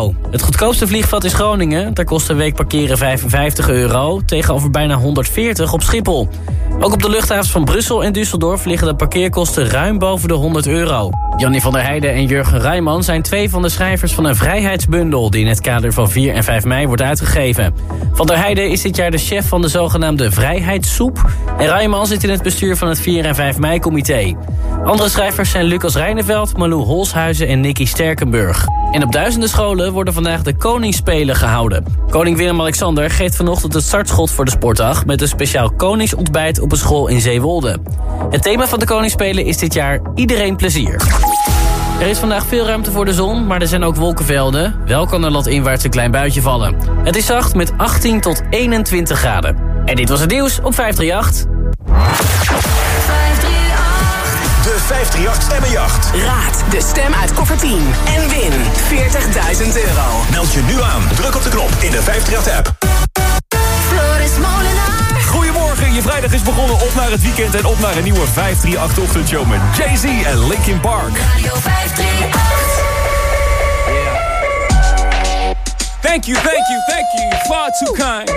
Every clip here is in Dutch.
euro. Het goedkoopste vliegveld is Groningen. Daar kost een week parkeren 55 euro... tegenover bijna 140 op Schiphol. Ook op de luchthavens van Brussel en Düsseldorf... liggen de parkeerkosten ruim boven de 100 euro. Jannie van der Heijden en Jurgen Rijman zijn twee van de schrijvers van een vrijheidsbundel... die in het kader van 4 en 5 mei wordt uitgegeven. Van der Heijden is dit jaar de chef van de zogenaamde Vrijheidssoep... en Rijman zit in het bestuur van het 4 en 5 mei-comité. Andere schrijvers zijn Lucas Reineveld, Malou Holshuizen en Nicky Sterkenburg. En op duizenden scholen worden vandaag de Koningsspelen gehouden. Koning Willem-Alexander geeft vanochtend het startschot voor de sportdag... met een speciaal koningsontbijt op een school in Zeewolde. Het thema van de Koningsspelen is dit jaar iedereen plezier. Er is vandaag veel ruimte voor de zon, maar er zijn ook wolkenvelden. Wel kan er landinwaarts een klein buitje vallen. Het is zacht met 18 tot 21 graden. En dit was het nieuws op 538. De 538 Stemmenjacht. Raad de stem uit koffer 10 en win €40.000. Meld je nu aan. Druk op de knop in de 538-app. Floris Molenaar. Goedemorgen, je vrijdag is begonnen. Op naar het weekend en op naar een nieuwe 538-ochtendshow met Jay-Z en Linkin Park. Radio 538. Thank you, thank you, thank you. Far too kind.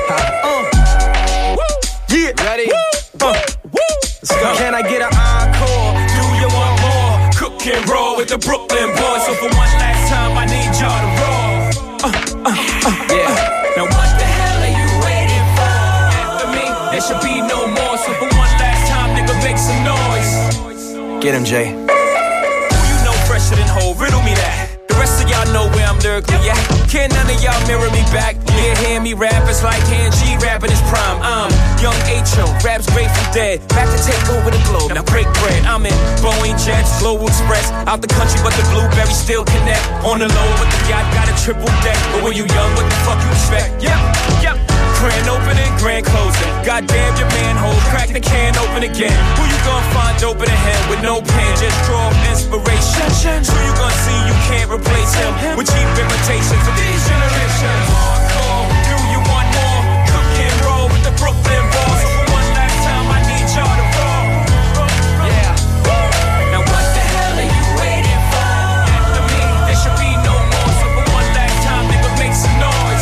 Yeah, ready? Let's go. Can I get an encore? Do you want more? Cook and roll with the Brooklyn boys. So for one last time, I need y'all to roll. Yeah. Now what the hell are you waiting for? After me, there should be no more. So for one last time, nigga, make some noise. Get him, Jay. Who you know fresher than Ho? Riddle me that. The rest of y'all know where I'm lyrically at. Can none of y'all mirror me back? Yeah, hear me rap, it's like Han G rapping his prime. I'm Young H.O., raps Grateful Dead. Back to take over the globe, now break bread. I'm in Boeing Jets, Global Express. Out the country, but the blueberries still connect. On the low, but the yacht got a triple deck. But when you young, what the fuck you expect? Yep. Grand opening, grand closing. Goddamn your manhole, crack the can open again. Who you gonna find open a hand with no pen? Just draw inspiration. Who you gonna see you can't replace him with cheap imitations of these generations? Hardcore, do you want more? Cook and roll with the Brooklyn boys. So for one last time, I need y'all to roll. Yeah. Now what the hell are you waiting for? After me, there should be no more. So for one last time, nigga, make some noise.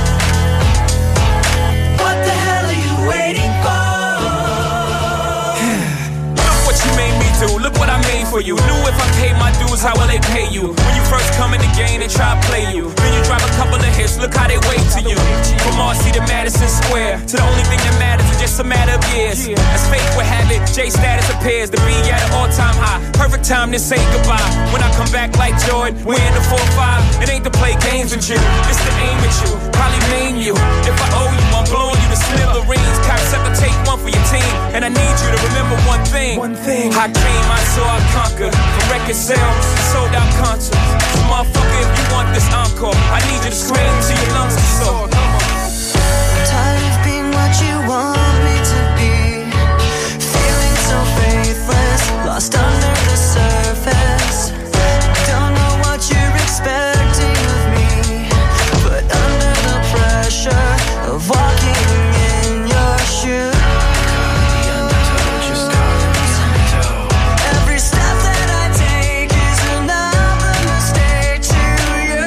What the hell are you waiting for? Look what you made me do. Look what I made for you. Knew if I paid my dues, how will they pay you? When you first come in the game, they try to play you. Then you drive a couple of hits, look how they wait to you. From Marcy to Madison Square, to the only thing that matters is just a matter of years. As fate would have it, J status appears to be at an all-time high. Perfect time to say goodbye. When I come back like Jordan, we're in the 4-5. It ain't to play games with you, it's to aim at you. Probably maim you. If I owe you, I'm blowing you to smithereens. Cocksucker, take one for your team. And I need you to remember one thing. I came, I saw, I conquered. From record sales, sold out concerts. So motherfucker, if you want this encore, I need you to scream till your lungs are sore. Tired of being what you want me to be. Feeling so faithless, lost under the surface. Don't know what you're expecting of me, but under the pressure of walking in your shoes. Every step that I take is another mistake to you.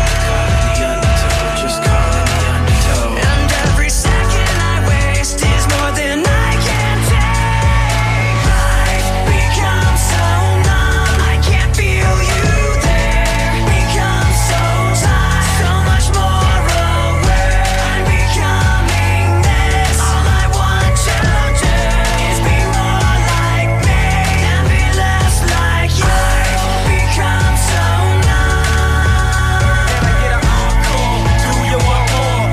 And every second I waste is more than I can take. I've become so numb, I can't feel you there. Become so tired, so much more aware. I'm becoming this. All I want to do is be more like me and be less like you. I've become so numb. Can I get an encore? Do you want more?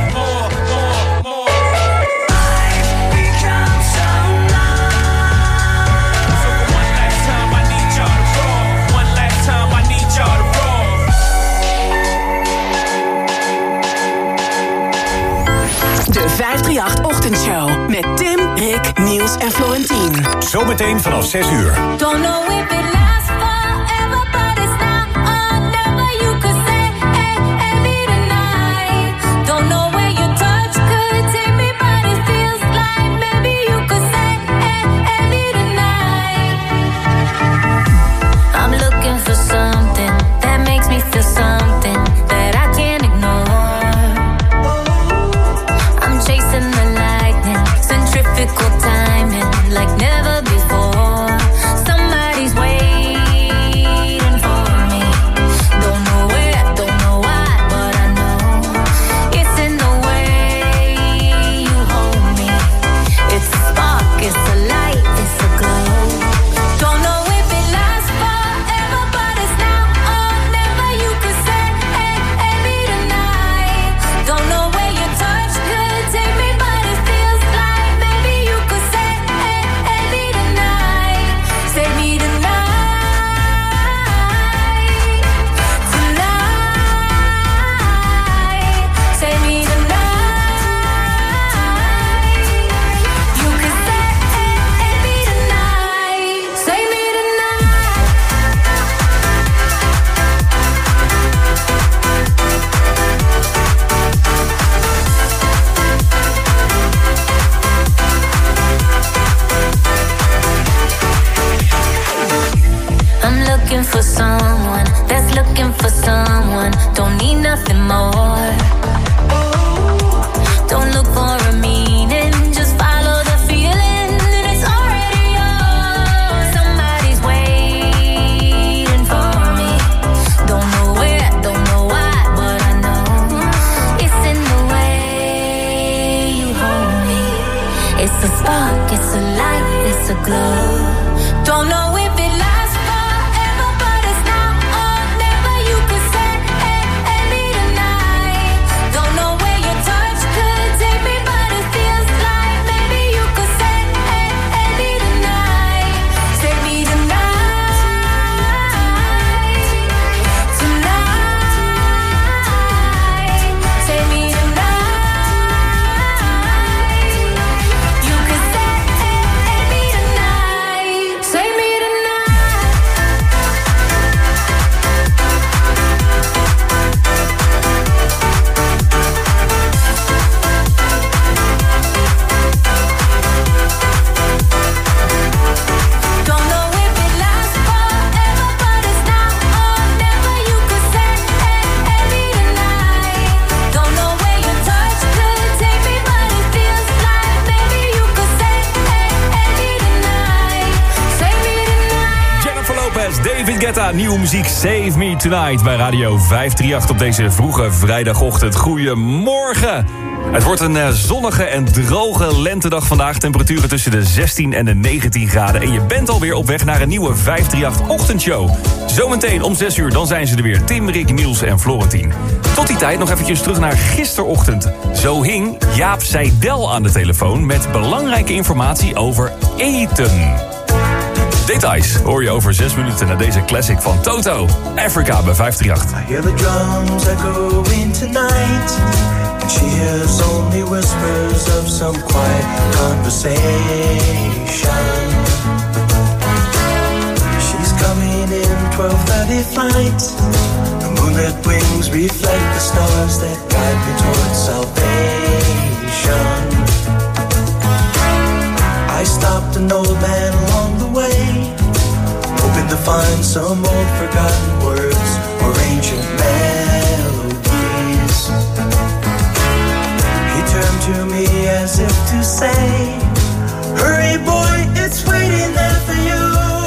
I've become so numb. So for one last time, I need y'all to roll. One last time, I need y'all to roll. De 538-ochtendshow met Tim, Rick, Niels en Florentien. Zometeen vanaf 6 uur. Don't know if it lasts forever, but it's now or never. You could say, hey, maybe tonight. Don't know where your touch could take me, but it feels like maybe you could say, hey, maybe tonight. I'm looking for something that makes me feel something that I can't Guetta, nieuwe muziek Save Me Tonight bij Radio 538 op deze vroege vrijdagochtend. Goedemorgen! Het wordt een zonnige en droge lentedag vandaag. Temperaturen tussen de 16 en de 19 graden. En je bent alweer op weg naar een nieuwe 538-ochtendshow. Zometeen om 6 uur, dan zijn ze er weer. Tim, Rick, Niels en Florentien. Tot die tijd nog eventjes terug naar gisterochtend. Zo hing Jaap Seidel aan de telefoon met belangrijke informatie over eten. Details hoor je over 6 minuten naar deze classic van Toto. Africa bij 538. I hear the drums echoing tonight. And she hears only whispers of some quiet conversation. She's coming in 12:30 flight. The moonlit wings reflect the stars that guide me towards salvation. I stopped an old man along the way, hoping to find some old forgotten words or ancient melodies. He turned to me as if to say, hurry boy, it's waiting there for you.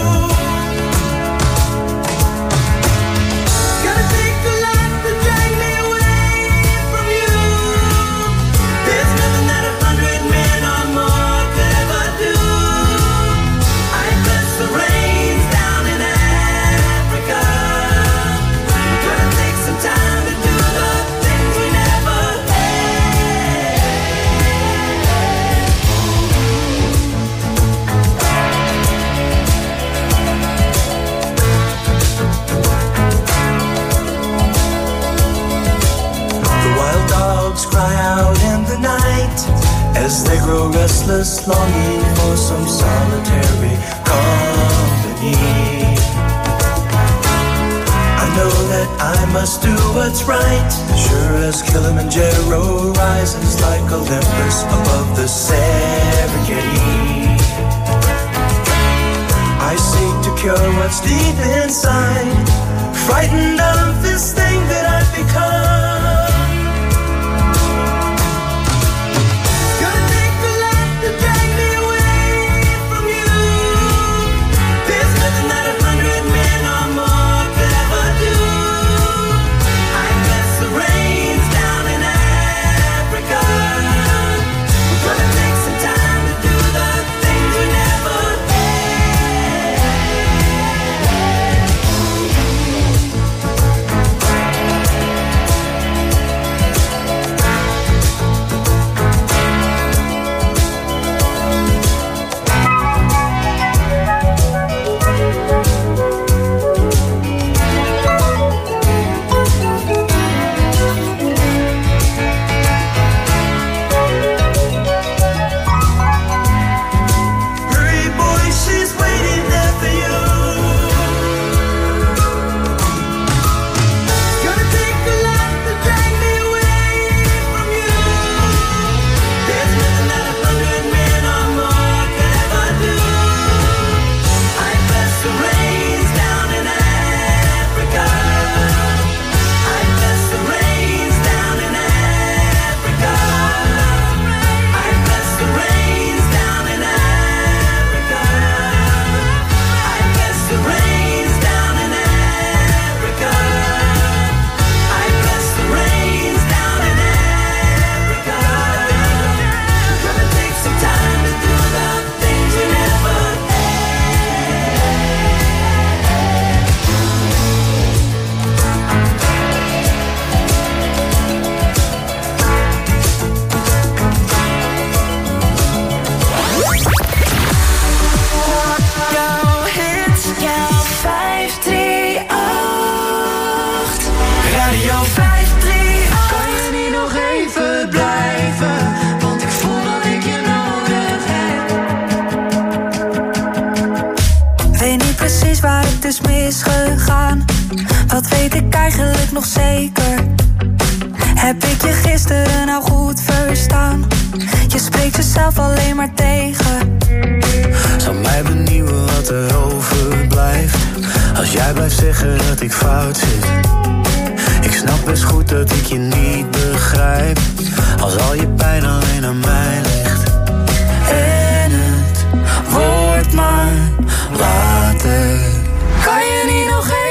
Gotta take the light to drag me away from you. There's nothing that 100 men or more could ever do. I bless the rains down in Africa. Gonna take some time to do the things we never The wild dogs cry out in the night as they grow restless, longing for some solitary company. I know that I must do what's right, sure as Kilimanjaro rises like Olympus above the Serengeti. I seek to cure what's deep inside, frightened of this thing that I've become. Gonna take the light to drag me away from you. There's nothing that 100 men or more could ever do. I bless the rains down in Africa. We're gonna take some time to do the things we never Hurry boy, she's waiting there for you. Gonna take the light to drag me away from you. There's nothing that 100 men or more could ever do. I bless the rains down in Africa. I bless the rains down in Africa. I bless the rains down in Africa. I bless the rains down in Africa. I bless the rains down in Africa. Gonna take some time to do the things we never Jouw hits, jouw 538. Radio 538. Kan je niet nog even blijven? Want ik voel dat ik je nodig heb. Weet niet precies waar het is misgegaan. Wat weet ik eigenlijk nog zeker? Heb ik je gisteren nou goed verstaan? Je spreekt jezelf alleen maar tegen. Zal mij benieuwen wat er overblijft als jij blijft zeggen dat ik fout zit. Ik snap best goed dat ik je niet begrijp als al je pijn alleen aan mij ligt. En het wordt maar later. Kan je niet nog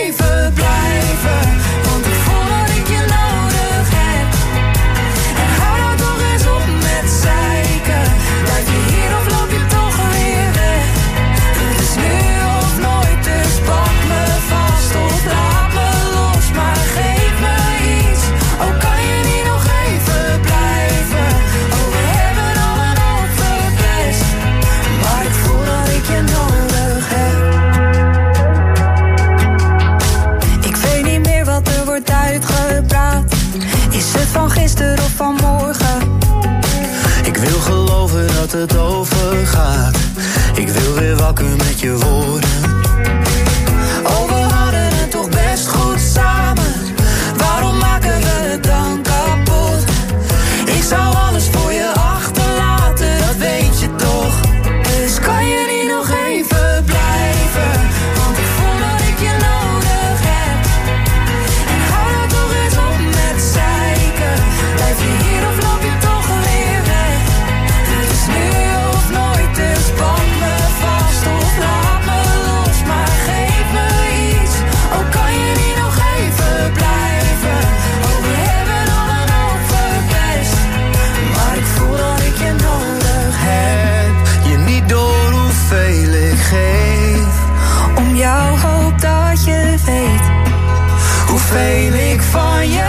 Is het van gisteren of van morgen? Ik wil geloven dat het overgaat. Ik wil weer wakker met je worden. Oh, we hadden het toch best goed samen. Waarom maken we het dan kapot? Ik zou alles voor je achterlaten, dat weet je toch. Dus kan je niet nog even blijven? Want ik voel dat ik je nodig heb. En hou nou toch eens op met zeiken. Blijf je hier of loop je toch weer weg? Het is nu of nooit, dus pak me vast of laat me los. Maar geef me iets, oh kan je niet nog even blijven? Oh, we hebben al een hoop verpest, maar ik voel dat ik je nodig heb. Je niet door hoeveel ik geef, om jouw hoop dat je weet hoeveel ik van je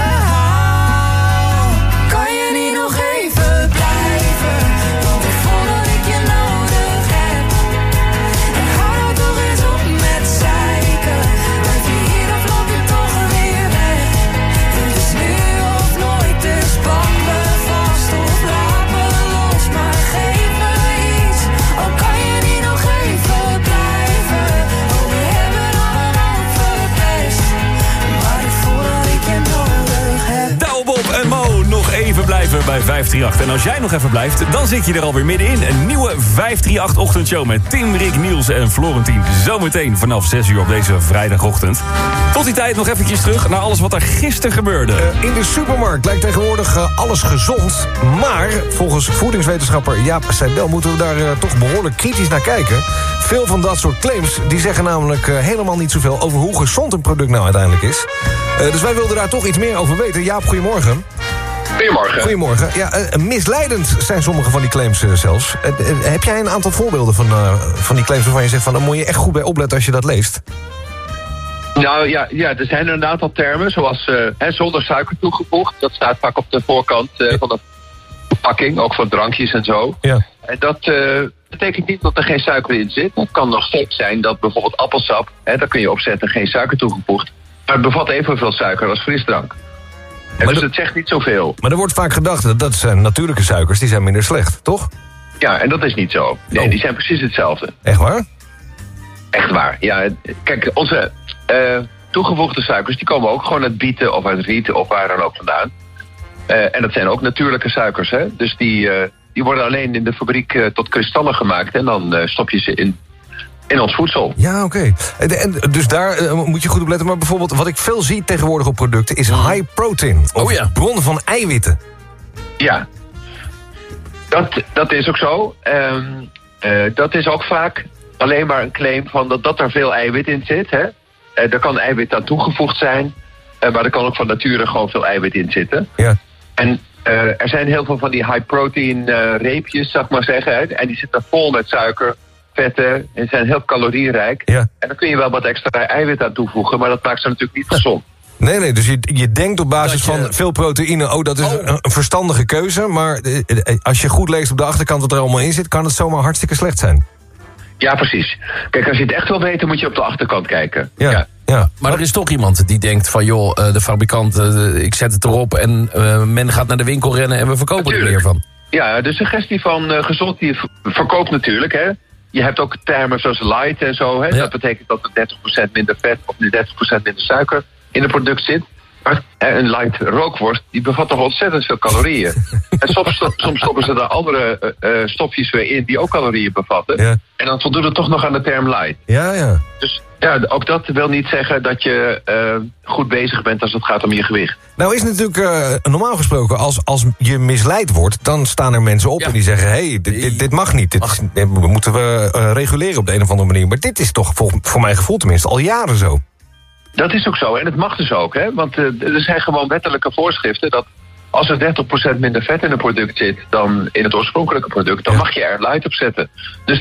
hou. Kan je niet nog even blijven? Want ik voel dat ik je nodig heb. En hou nou toch eens op met zeiken. Blijf je hier of loop je toch weer weg? Het is nu of nooit, dus pak me vast of laat me los. Maar geef me iets, oh kan je niet nog even blijven? Oh, we hebben al een hoop verpest, maar ik voel dat ik je nodig heb. Douwbob en Mo nog even blijven bij 538. En als jij nog even blijft, dan zit je er alweer middenin. Een nieuwe 538-ochtendshow met Tim, Rick, Niels en Florentien. Zometeen vanaf 6 uur op deze vrijdagochtend. Tot die tijd nog eventjes terug naar alles wat er gisteren gebeurde. In de supermarkt lijkt tegenwoordig alles gezond. Maar volgens voedingswetenschapper Jaap Seidel moeten we daar toch behoorlijk kritisch naar kijken. Veel van dat soort claims die zeggen namelijk helemaal niet zoveel over hoe gezond een product nou uiteindelijk is. Dus wij wilden daar toch iets meer over weten. Jaap, goedemorgen. Goedemorgen. Goedemorgen. Ja, misleidend zijn sommige van die claims zelfs. Heb jij een aantal voorbeelden van die claims waarvan je zegt van, daar moet je echt goed bij opletten als je dat leest? Nou ja, er zijn er een aantal termen, zoals zonder suiker toegevoegd. Dat staat vaak op de voorkant van de verpakking, ook van drankjes en zo. Ja. En dat betekent niet dat er geen suiker in zit. Het kan nog steeds zijn dat bijvoorbeeld appelsap, daar kun je opzetten, geen suiker toegevoegd. Maar het bevat evenveel suiker als frisdrank. Dus het zegt niet zoveel. Maar er wordt vaak gedacht dat zijn natuurlijke suikers, die zijn minder slecht, toch? Ja, en dat is niet zo. Nee, die zijn precies hetzelfde. Echt waar? Echt waar, ja. Kijk, onze toegevoegde suikers, die komen ook gewoon uit bieten of uit rieten of waar dan ook vandaan. En dat zijn ook natuurlijke suikers, hè. Dus die worden alleen in de fabriek tot kristallen gemaakt en dan stop je ze in ons voedsel. Ja, oké. En dus daar moet je goed op letten. Maar bijvoorbeeld, wat ik veel zie tegenwoordig op producten is high protein. Of bron van eiwitten. Ja, dat is ook zo. Dat is ook vaak alleen maar een claim van dat er veel eiwit in zit. Hè? Er kan eiwit aan toegevoegd zijn, maar er kan ook van nature gewoon veel eiwit in zitten. Ja. En er zijn heel veel van die high protein reepjes, zou ik maar zeggen. Hè? En die zitten vol met suiker, vetten en zijn heel calorierijk. Ja. En dan kun je wel wat extra eiwit aan toevoegen, maar dat maakt ze natuurlijk niet gezond. Nee, dus je denkt op basis van veel proteïne, dat is een verstandige keuze. Maar als je goed leest op de achterkant wat er allemaal in zit, kan het zomaar hartstikke slecht zijn. Ja, precies. Kijk, als je het echt wil weten, moet je op de achterkant kijken. Ja. Maar er is toch iemand die denkt van, joh, de fabrikant, ik zet het erop en men gaat naar de winkel rennen en we verkopen er meer van. Ja, de suggestie van gezond, die verkoopt natuurlijk, hè. Je hebt ook termen zoals light en zo, hè. Ja. Dat betekent dat er 30% minder vet of 30% minder suiker in het product zit. Maar een light rookworst, die bevat toch ontzettend veel calorieën. En soms stoppen ze daar andere stofjes weer in die ook calorieën bevatten. Ja. En dan voldoet het toch nog aan de term light. Ja. Dus ja, ook dat wil niet zeggen dat je goed bezig bent als het gaat om je gewicht. Nou is het natuurlijk normaal gesproken, als je misleid wordt, dan staan er mensen op en die zeggen, hey, dit mag niet. Dit moeten we reguleren op de een of andere manier. Maar dit is toch voor mijn gevoel tenminste al jaren zo. Dat is ook zo, en het mag dus ook, hè? Want er zijn gewoon wettelijke voorschriften dat als er 30% minder vet in een product zit dan in het oorspronkelijke product, dan mag je er light op zetten. Dus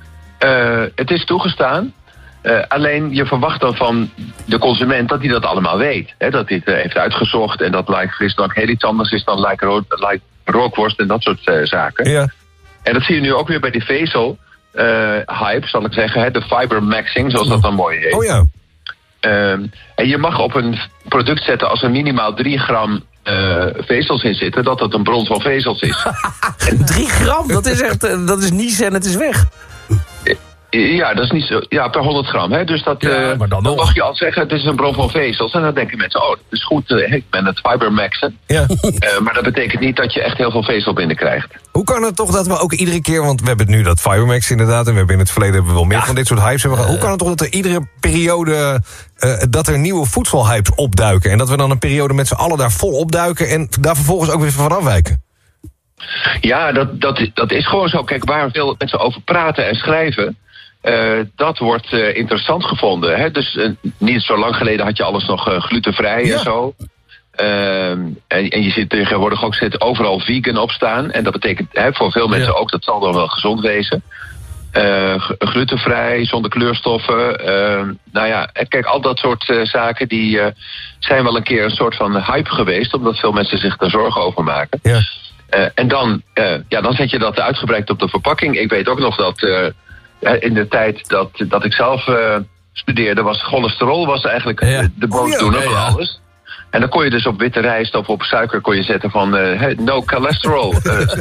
het is toegestaan, alleen je verwacht dan van de consument dat hij dat allemaal weet. Hè? Dat hij het heeft uitgezocht en dat light frisdrank heel iets anders is dan light rookworst en dat soort zaken. Ja. En dat zie je nu ook weer bij die vezel hype, zal ik zeggen, hè? De fiber maxing, zoals dat dan mooi heet. Oh ja. En je mag op een product zetten als er minimaal 3 gram vezels in zitten, dat het een bron van vezels is. 3 gram, dat is echt, dat is niezen en het is weg. Ja, dat is niet zo. Ja, per 100 gram. Hè? Dus dat, maar dan nog. mag je al zeggen, het is een bron van vezels. En dan denken mensen, oh, dat is goed, ik ben het fibermaxen. Ja. Maar dat betekent niet dat je echt heel veel vezel binnenkrijgt. Hoe kan het toch dat we ook iedere keer... want we hebben nu dat Fibermax inderdaad... en we hebben in het verleden wel meer van dit soort hypes. Hoe kan het toch dat er iedere periode... dat er nieuwe voedselhypes opduiken... en dat we dan een periode met z'n allen daar vol opduiken... en daar vervolgens ook weer van afwijken? Ja, dat is gewoon zo. Kijk, waar veel mensen over praten en schrijven... dat wordt interessant gevonden. Hè? Dus niet zo lang geleden had je alles nog glutenvrij en zo. En je ziet tegenwoordig ook overal vegan op staan. En dat betekent voor veel mensen ook, dat zal dan wel gezond wezen. Glutenvrij, zonder kleurstoffen. Nou ja, kijk, al dat soort zaken die zijn wel een keer een soort van hype geweest... omdat veel mensen zich daar zorgen over maken. Ja. En dan zet je dat uitgebreid op de verpakking. Ik weet ook nog dat... in de tijd dat ik zelf studeerde, was cholesterol eigenlijk de boosdoener van alles. En dan kon je dus op witte rijst of op suiker kon je zetten van no cholesterol.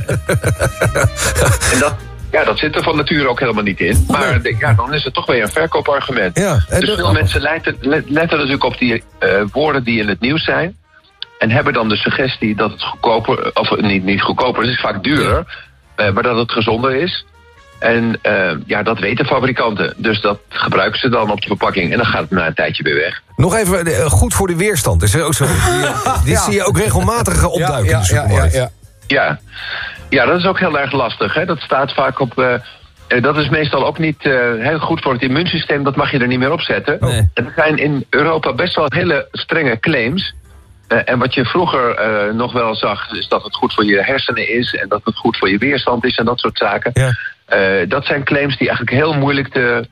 En dat zit er van nature ook helemaal niet in. Maar dan is het toch weer een verkoopargument. Ja, dus veel mensen letten natuurlijk op die woorden die in het nieuws zijn. En hebben dan de suggestie dat het goedkoper, of niet goedkoper, het is vaak duurder, maar dat het gezonder is. En dat weten fabrikanten. Dus dat gebruiken ze dan op de verpakking. En dan gaat het na een tijdje weer weg. Nog even goed voor de weerstand. Is er ook zo? Dit zie je ook regelmatig opduiken in de supermarkt. Ja, dat is ook heel erg lastig. Hè? Dat staat vaak op... dat is meestal ook niet heel goed voor het immuunsysteem. Dat mag je er niet meer op zetten. Nee. En er zijn in Europa best wel hele strenge claims. En wat je vroeger nog wel zag... is dat het goed voor je hersenen is... en dat het goed voor je weerstand is en dat soort zaken... Ja. Dat zijn claims die eigenlijk heel moeilijk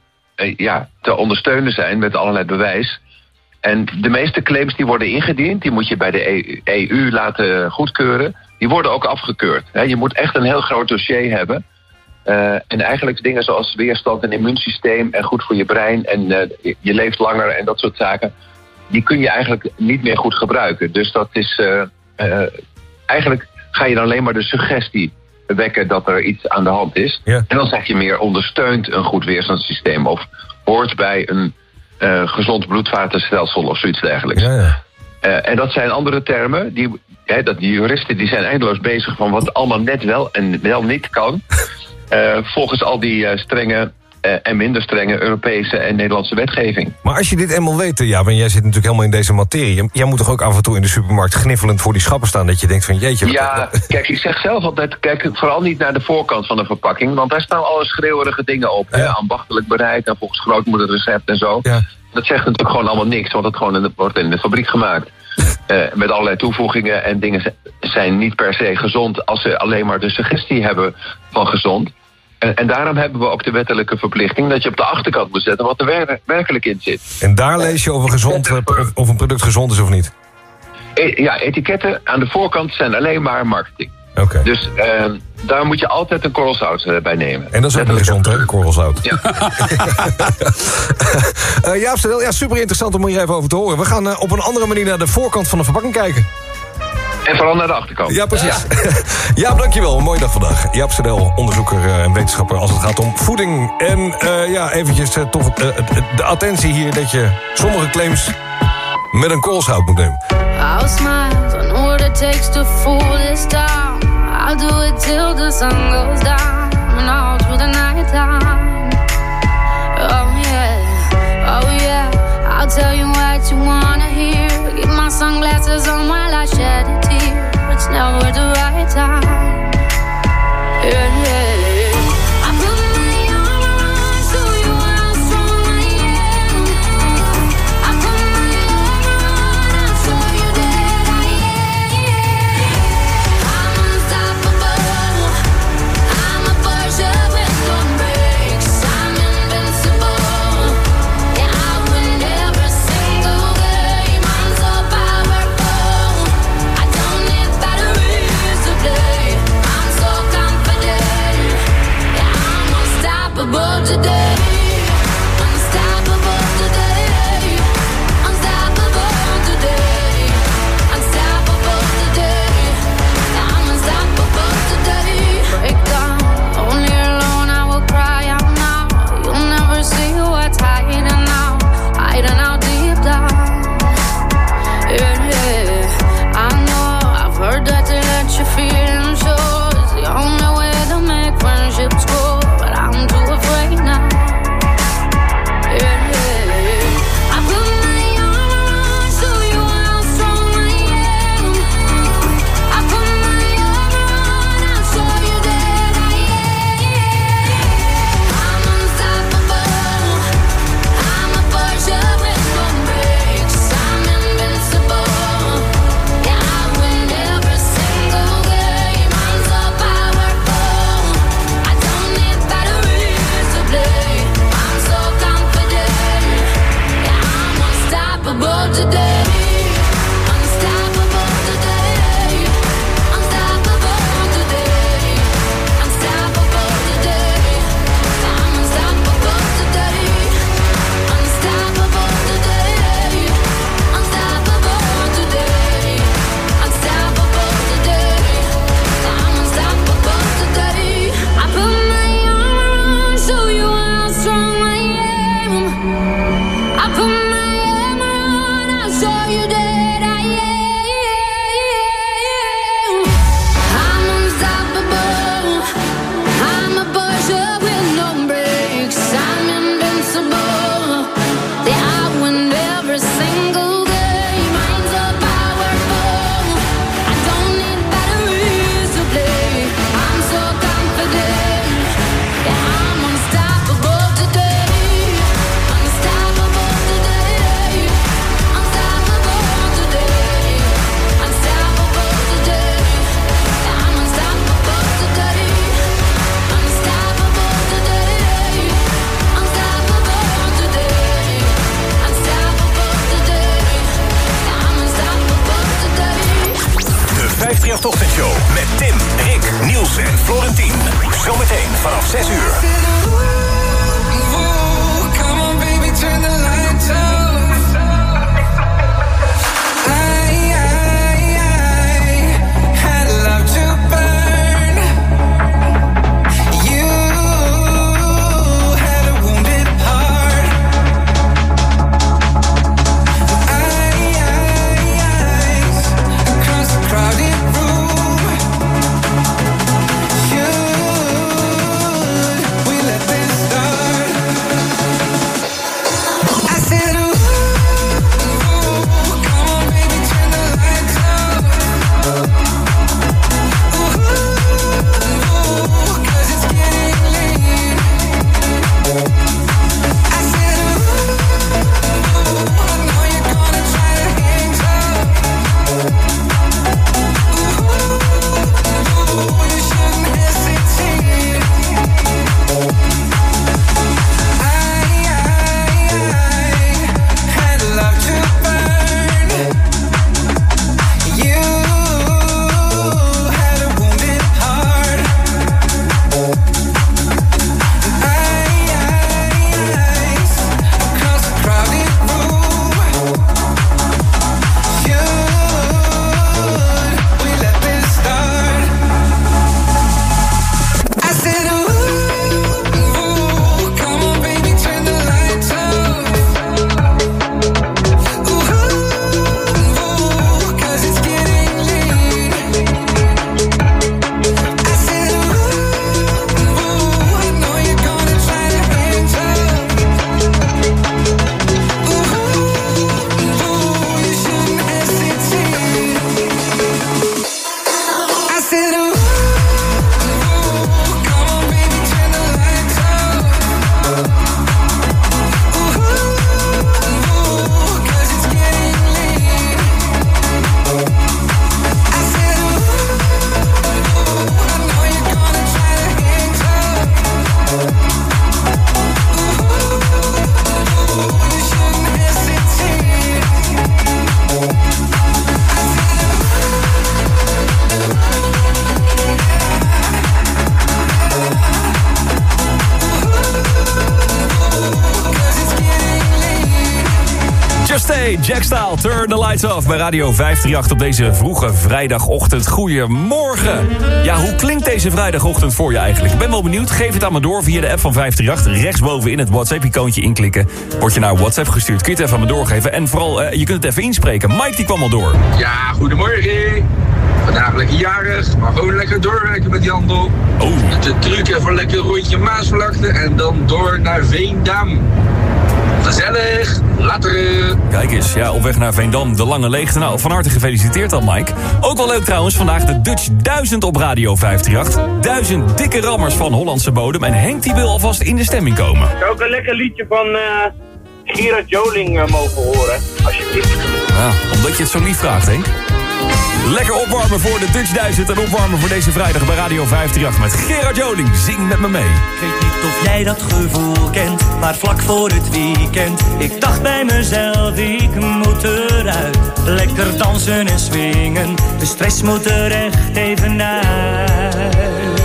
te ondersteunen zijn met allerlei bewijs. En de meeste claims die worden ingediend, die moet je bij de EU laten goedkeuren. Die worden ook afgekeurd. Je moet echt een heel groot dossier hebben. En eigenlijk dingen zoals weerstand en immuunsysteem en goed voor je brein en je leeft langer en dat soort zaken, die kun je eigenlijk niet meer goed gebruiken. Dus dat is eigenlijk ga je dan alleen maar de suggestie wekken dat er iets aan de hand is. Ja. En dan zeg je meer ondersteunt een goed weerstandssysteem of hoort bij een gezond bloedvatenstelsel of zoiets dergelijks. Ja. En dat zijn andere termen. Die juristen die zijn eindeloos bezig van wat allemaal net wel en wel niet kan. Volgens al die strenge en minder strenge Europese en Nederlandse wetgeving. Maar als je dit eenmaal weet, Jaap, en jij zit natuurlijk helemaal in deze materie, jij moet toch ook af en toe in de supermarkt gniffelend voor die schappen staan, dat je denkt van jeetje. Ja, kijk, ik zeg zelf altijd, kijk vooral niet naar de voorkant van de verpakking, want daar staan alle schreeuwerige dingen op. Ja. Ambachtelijk bereid en volgens grootmoederrecept en zo. Ja. Dat zegt natuurlijk gewoon allemaal niks, want het gewoon wordt in de fabriek gemaakt. Met allerlei toevoegingen en dingen zijn niet per se gezond als ze alleen maar de suggestie hebben van gezond. En daarom hebben we ook de wettelijke verplichting dat je op de achterkant moet zetten wat er werkelijk in zit. En daar lees je over gezond, of een product gezond is of niet? Ja, etiketten aan de voorkant zijn alleen maar marketing. Okay. Dus daar moet je altijd een korrelzout bij nemen. En dat is ook niet gezond, hè, korrelzout. Ja. Jaap Stedel, ja, super interessant om hier even over te horen. We gaan op een andere manier naar de voorkant van de verpakking kijken. En vooral naar de achterkant. Ja, precies. Ja. Jaap, dankjewel. Een mooie dag vandaag. Jaap Stedel, onderzoeker en wetenschapper als het gaat om voeding. En eventjes toch de attentie hier dat je sommige claims met een korrelzout moet nemen. I'll smile, I know what it takes to fool this town. I'll do it till the sun goes down and all through the night time. Oh yeah, I'll tell you what you wanna hear. Keep my sunglasses on while I shed a tear. It's never the right time. Yeah. I put my armor on, show you how strong I am. I put my armor on, I'll show you that I am. I'm unstoppable. I'm a Porsche with no brakes. I'm invincible. Yeah, I win every single game. I'm so powerful. 538-ochtendshow met Tim, Rick, Niels en Florentien. Zometeen vanaf 6 uur. Come on, baby, turn the lights off. I had love to burn. You had a wounded heart. Eyes across the crowded room. Should we let this start? I said, ooh, come on, baby, turn the lights off. Ooh, 'cause it's getting late. I said, ooh, I know you're gonna try to hang tough. Ooh, you shouldn't hesitate. Had love to burn. You had a wounded heart. Eyes across the crowded room. Should we let this start? I said, ooh, come on, baby, turn the lights off. Ooh, 'cause it's getting late. I said, ooh, I know you're gonna try to hang tough. Ooh, you shouldn't hesitate. I said, ooh, come on, baby, turn the lights off. Ooh, 'cause it's getting late. I said, ooh, I know you're gonna try to hang tough. Ooh, you shouldn't hesitate. Just Stay, Jack Staal, Turn the Lights Off bij Radio 538 op deze vroege vrijdagochtend. Goedemorgen. Ja, hoe klinkt deze vrijdagochtend voor je eigenlijk? Ik ben wel benieuwd. Geef het aan me door via de app van 538. Rechtsboven in het WhatsApp-icoontje inklikken. Word je naar WhatsApp gestuurd. Kun je het even aan me doorgeven. En vooral, je kunt het even inspreken. Mike, die kwam al door. Ja, goedemorgen. Vandaag lekker jarig, maar gewoon lekker doorwerken met die handel. Met de trucken voor lekker rondje Maasvlakte en dan door naar Veendam. Gezellig, later. Kijk eens, ja, op weg naar Veendam, de lange leegte. Nou, van harte gefeliciteerd al, Mike. Ook wel leuk trouwens, vandaag de Dutch 1000 op Radio 538. 1000 dikke rammers van Hollandse bodem. En Henk die wil alvast in de stemming komen. Zou ik een lekker liedje van Gerard Joling mogen horen, alsjeblieft? Ja, omdat je het zo lief vraagt, Henk. Lekker opwarmen voor de Dutch 1000 en opwarmen voor deze vrijdag bij Radio 538 met Gerard Joling. Zing met me mee. Ik weet niet of jij dat gevoel kent, maar vlak voor het weekend ik dacht bij mezelf, ik moet eruit. Lekker dansen en swingen, de stress moet er echt even uit.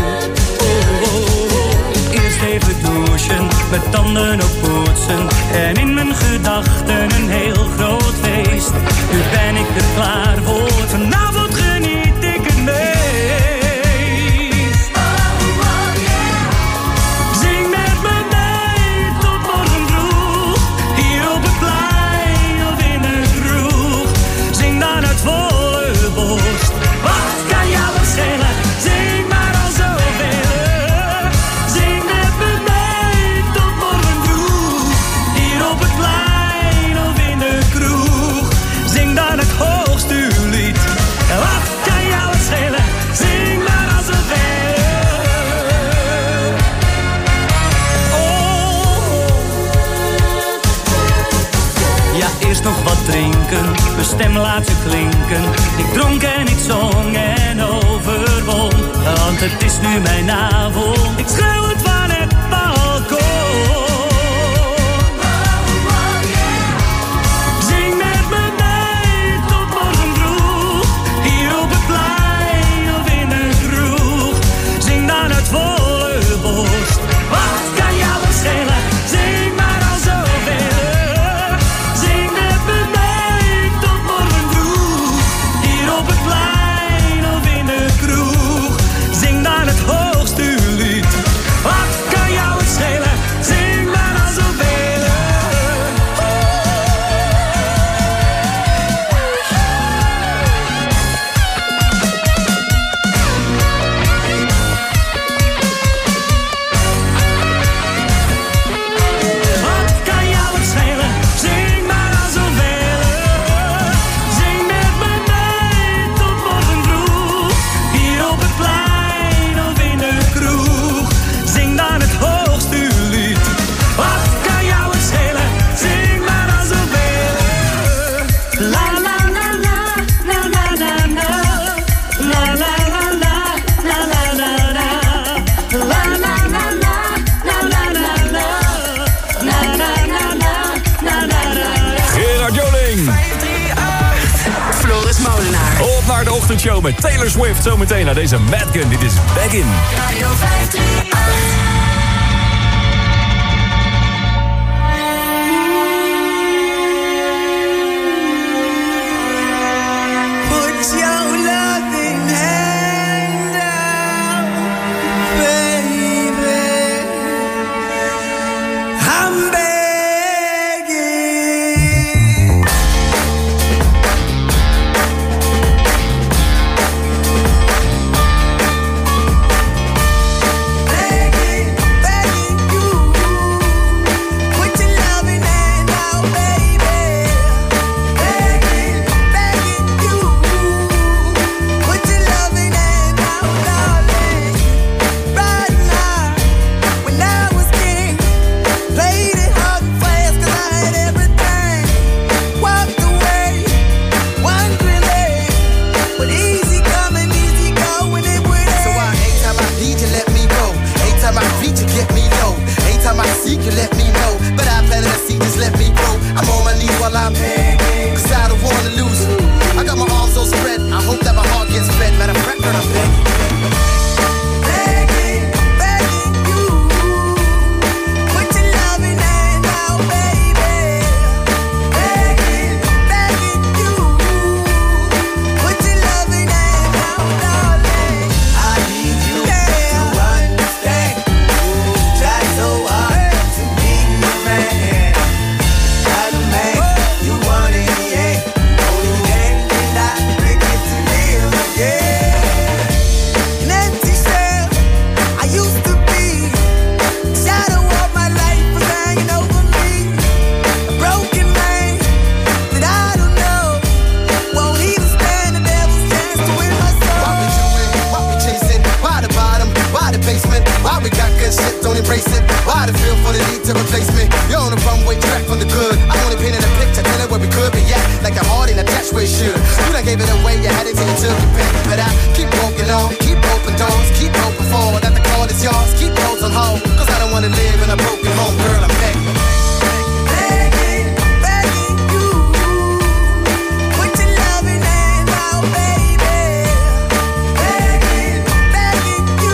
Eerst even douchen, met tanden op poetsen en in mijn gedachten een heel groot feest. Nu ben ik er klaar voor, vanavond geniet ik het meest. Zing met me mee tot morgen vroeg, hier op het plein of in de kroeg. Zing dan uit volle borst, wat kan jou wat schelen? Zing maar al zoveel. Zing met me mee tot morgen vroeg, hier op het plein of in de kroeg. Zing dan het hoogste lied, wat kan jou wat schelen? Zing maar als het wil. Ja, eerst nog wat drinken, mijn stem laten klinken. Ik dronk en ik zong en overwon, want het is nu mijn avond. Ik schreeuw het van het balkon. Zing met me mee tot morgen vroeg, hier op het plein ochtendshow met Taylor Swift. Zometeen naar deze Mad Gun. Dit is Baggin. Radio 538. Put your loving hand out, baby. I'm begging. Begging, begging you. Put your loving hand out, baby. Begging, begging you. Put your loving hand out, darling. Right now, when I was king, played it hard and fast 'cause I had everything. Walked away, wondering, but easy coming, easy going, it would end. So every time I need you, let me go. Every time I beat you, get me low. Every time I seek you, let me know. But I better see, just let me go. I'm on my knees while I'm begging, 'cause I don't wanna lose you. I got my arms so spread, I hope that my heart gets fed. Matter of fact, girl, I'm begging. Begging, begging you. Put your loving hand out, baby. Begging, begging you. Put your loving hand out, darling. I need you to understand. Try so hard to be your man. I'm the man you want in the end. Only then can I bring it to live again. An empty shell I used to be. The shadow of my life was hanging over me. A broken man that I don't know. Won't even stand the devil's chance to win my soul. Why we doing? Why we chasing? Why the bottom? Why the basement? Why we got good shit, don't embrace it? Why the feel for the need to replace me? You're on the runway track from the good. I only painted a picture, telling where we could be at. Like the heart in a attached where it should. You done gave it away, you had it till you took it back. But I keep walking on, keep open doors, keep open forward. That the call is yours, keep those on hold. 'Cause I don't wanna live in a broken home, girl, I'm begging. Begging, begging you. Put your loving hand out, baby. Begging, begging you.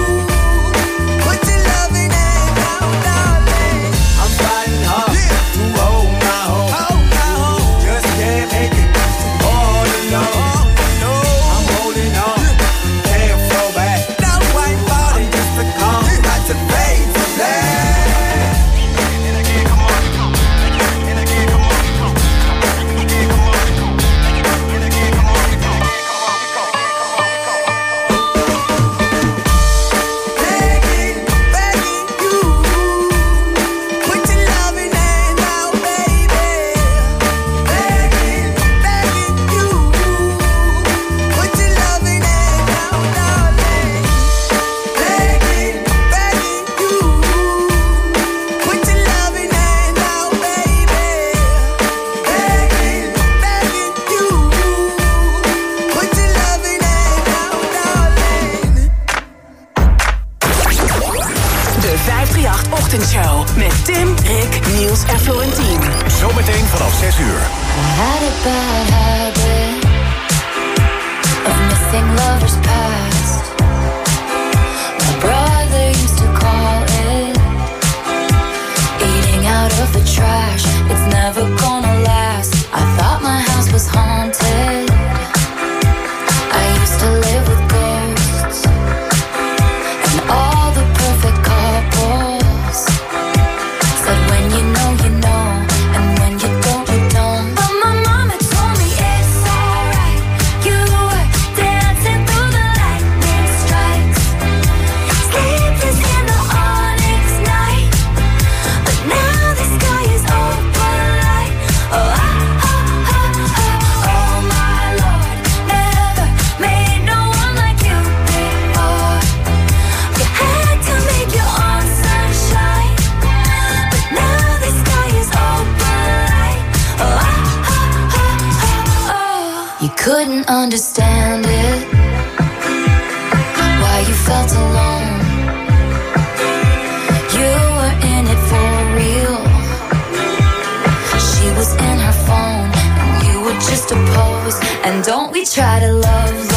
Put your loving hand out, darling. I'm fighting hard to hold my home. Just can't make it all alone. I'm holding on, can't fall back. Now white body Just to come, got to fade to black. begging, begging you. Put your loving hand out, baby. Begging, begging you. Put your loving hand out, darling. Begging, begging you. Put your loving hand out, baby. Begging, begging you. Put your loving hand out, darling. De 538-ochtendshow met Tim, Rick, Niels en Florentien. Zometeen vanaf 6 uur. I had a bad habit of missing lovers past. My brother used to call it eating out of the trash. It's never gonna last. I thought my house was haunted. I used to live with ghosts and all the perfect couples said when you know, and when you don't, you don't. But my mama told me it's alright. You were dancing through the lightning strikes, sleepless in the onyx night. But now the sky is open light. Oh, oh, oh, oh, oh, oh my Lord, never made no one like you before. You had to make your own sunshine, but now the sky is open light. Oh, oh, oh, oh, oh. You couldn't understand it, why you felt alone. You were in it for real. She was in her phone, and you were just a pose. And don't we try to love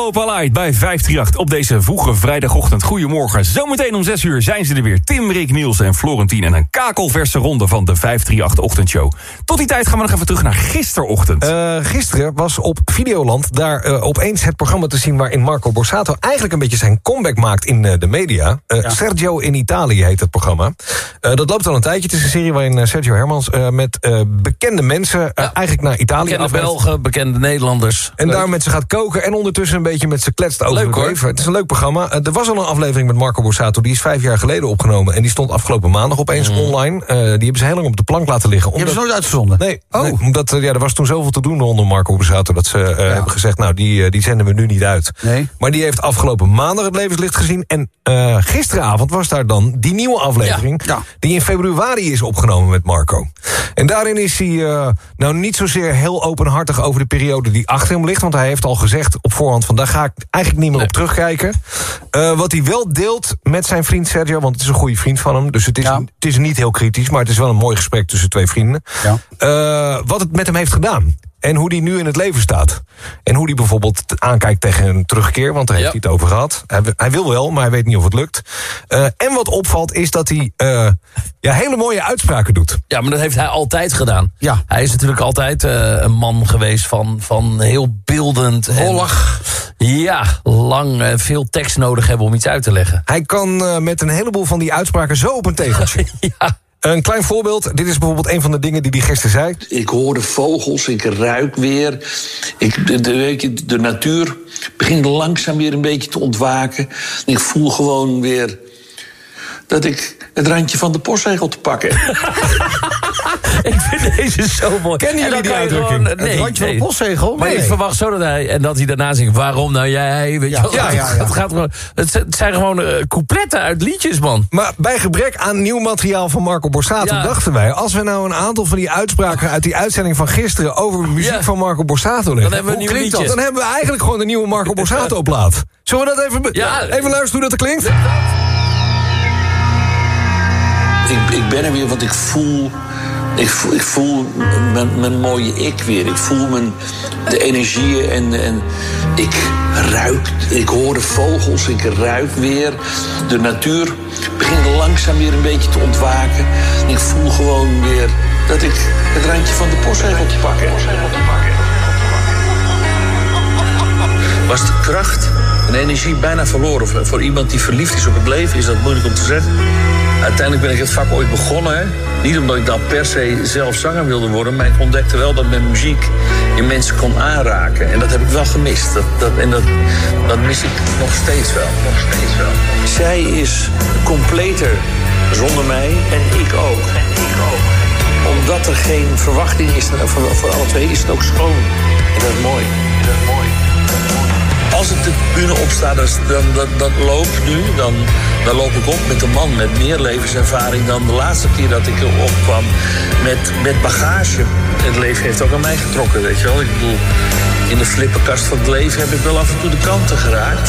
Opalite bij 538 op deze vroege vrijdagochtend. Goedemorgen. Zometeen om 6 uur zijn ze er weer. Tim, Rick, Niels en Florentien. En een kakelverse ronde van de 538-ochtendshow. Tot die tijd gaan we nog even terug naar gisterochtend. Gisteren was op Videoland daar opeens het programma te zien... waarin Marco Borsato eigenlijk een beetje zijn comeback maakt in de media. Sergio in Italië heet het programma. Dat loopt al een tijdje. Het is een serie waarin Sergio Hermans met bekende mensen... eigenlijk naar Italië Bekende afreist. Belgen, bekende Nederlanders. En daar met ze gaat koken en ondertussen een beetje met ze kletst over Leuk, het leven. Het is een leuk programma. Er was al een aflevering met Marco Borsato, die is 5 jaar geleden opgenomen. En die stond afgelopen maandag opeens online. Die hebben ze heel lang op de plank laten liggen. Die hebben ze nooit uitgezonden? Nee, omdat er was toen zoveel te doen onder Marco Borsato... dat ze hebben gezegd, nou, die zenden we nu niet uit. Nee. Maar die heeft afgelopen maandag het levenslicht gezien. En gisteravond was daar dan die nieuwe aflevering... die in februari is opgenomen met Marco. En daarin is hij nou niet zozeer heel openhartig over de periode die achter hem ligt... want hij heeft al gezegd op voorhand van daar ga ik eigenlijk niet meer op terugkijken. Wat hij wel deelt met zijn vriend Sergio... want het is een goede vriend van hem, dus het is niet heel kritisch... maar het is wel een mooi gesprek tussen twee vrienden. Wat het met hem heeft gedaan. En hoe die nu in het leven staat. En hoe die bijvoorbeeld aankijkt tegen een terugkeer... want daar heeft hij het over gehad. Hij wil wel, maar hij weet niet of het lukt. En wat opvalt is dat hij hele mooie uitspraken doet. Ja, maar dat heeft hij altijd gedaan. Ja. Hij is natuurlijk altijd een man geweest van heel beeldend... Volg. Ja, lang veel tekst nodig hebben om iets uit te leggen. Hij kan met een heleboel van die uitspraken zo op een tegeltje. Ja. Een klein voorbeeld. Dit is bijvoorbeeld een van de dingen die hij gisteren zei. Ik hoor de vogels, ik ruik weer. De natuur begint langzaam weer een beetje te ontwaken. En ik voel gewoon weer dat ik het randje van de postzegel te pakken heb. Ik vind deze zo mooi. Kennen jullie die uitdrukking? Het randje van de postzegel? Maar ik verwacht zo dat hij daarna zegt, waarom nou jij? Weet je wel? Het gaat gewoon, het zijn gewoon coupletten uit liedjes, man. Maar bij gebrek aan nieuw materiaal van Marco Borsato dachten wij... als we nou een aantal van die uitspraken uit die uitzending van gisteren... over muziek van Marco Borsato leggen, dan hebben we een nieuw liedje. Dan hebben we eigenlijk gewoon een nieuwe Marco Borsato-plaat. Zullen we dat even luisteren hoe dat klinkt? Ik ben er weer, want ik voel mijn mooie ik weer. Ik voel de energieën en ik ruik. Ik hoor de vogels, ik ruik weer. De natuur begint langzaam weer een beetje te ontwaken. En ik voel gewoon weer dat ik het randje van de postzegel te pakken heb. Was de kracht en de energie bijna verloren. Voor iemand die verliefd is op het leven is dat moeilijk om te zeggen. Uiteindelijk ben ik het vak ooit begonnen. Hè? Niet omdat ik dan per se zelf zanger wilde worden... maar ik ontdekte wel dat mijn muziek je mensen kon aanraken. En dat heb ik wel gemist. Dat mis ik nog steeds wel. Zij is completer zonder mij en ik ook. Omdat er geen verwachting is voor alle twee, is het ook schoon. En dat is mooi. Als ik de bühne opsta, dat loopt nu, dan loop ik op met een man met meer levenservaring dan de laatste keer dat ik erop kwam met bagage. Het leven heeft ook aan mij getrokken, weet je wel. Ik bedoel, in de flipperkast van het leven heb ik wel af en toe de kanten geraakt.